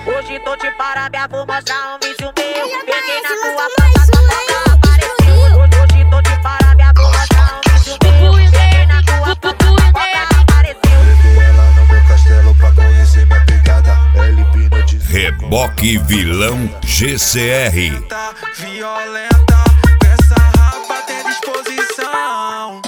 Hoje tô de parabéns, vou mostrar um vídeo meu. Peguei na tua planta, tua cobra apareceu. Hoje tô de parabéns, vou mostrar um vídeo meu. Peguei na tua planta, tua cobra apareceu. Levei ela no meu castelo pra conhecer minha pegada. Ela hipnotizou. Reboque Vilão GCR. Violenta, essa rapa tem disposição.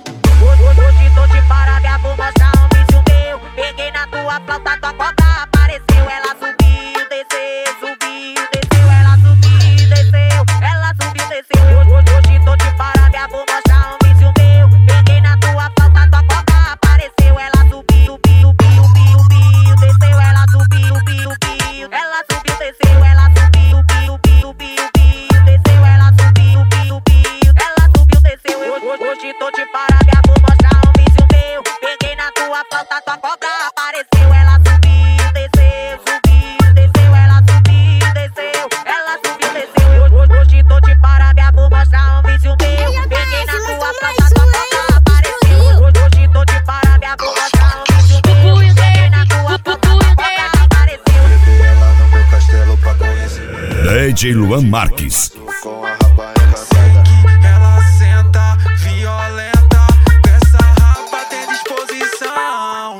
Hoje tô de parabéns, vou mostrar um vídeo meu. Peguei na tua flauta, tua cobra apareceu. Ela subiu, desceu, subiu, desceu. Ela subiu, desceu, ela subiu, desceu. Hoje tô de parabéns, vou mostrar um vídeo meu. Peguei na tua flauta, tua cobra apareceu. Ela subiu, subiu, subiu, subiu, desceu. Ela subiu, subiu, subiu, ela subiu, desceu. Ela subiu, subiu, subiu, subiu, desceu. Ela subiu, subiu, subiu, ela subiu, desceu. Hoje tô de parabéns, vou mostrar um vídeo meu. Peguei na tua flauta, tua cobra apareceu. Ela subiu, desceu, subiu, desceu. Ela subiu, desceu, ela subiu, desceu. Hoje tô de parabéns, vou mostrar um vídeo meu. Peguei na tua flauta, tua cobra apareceu. Hoje tô de parabéns, vou mostrar um vídeo meu. Peguei na tua flauta, tua cobra apareceu. Levei ela no meu castelo pra conhecer. DJ Luan Marques. Com a rapa encantada. Ela senta, violenta, essa rapa tem disposição.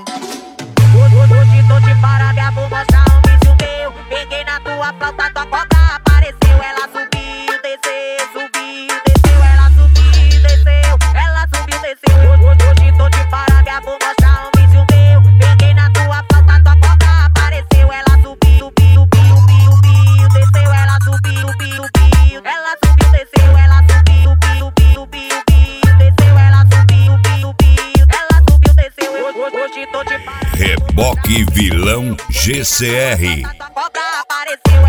Hoje tô de parabéns, vou mostrar um vídeo meu. Peguei na tua flauta, tua cobra apareceu. Ela subiu, desceu, subiu, desceu. Ela subiu, desceu, ela subiu, desceu. Hoje tô de parabéns, vou mostrar um vídeo meu. Peguei na tua flauta, tua cobra apareceu. Ela subiu, subiu, subiu, subiu, desceu. Ela subiu, subiu, subiu, ela subiu, desceu. Ela subiu, subiu, subiu, desceu. Ela subiu, subiu, subiu, ela subiu, desceu. Hoje tô de parabéns. Reboque Vilão GCR. Tua cobra apareceu.